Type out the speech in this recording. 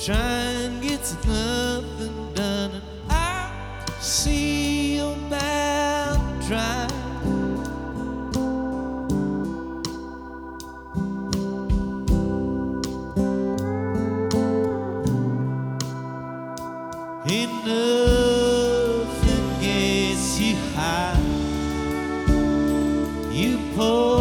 trying gets nothing done, and I see you're bound to try. Ain't nothing gets you high, you pour